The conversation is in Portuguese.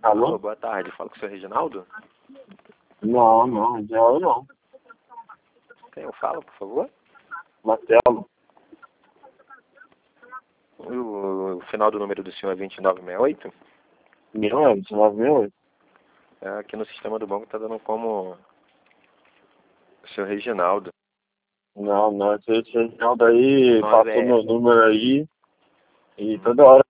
Alô? Alô, boa tarde. Fala com o senhor Reginaldo? Não, não, eu não. Quem eu falo, por favor? Marcelo. O final do número do senhor é 2968? Meu, é 1968. Aqui no sistema do banco tá dando como o senhor Reginaldo. Não, esse Reginaldo aí Nove passou é... meu número aí e toda hora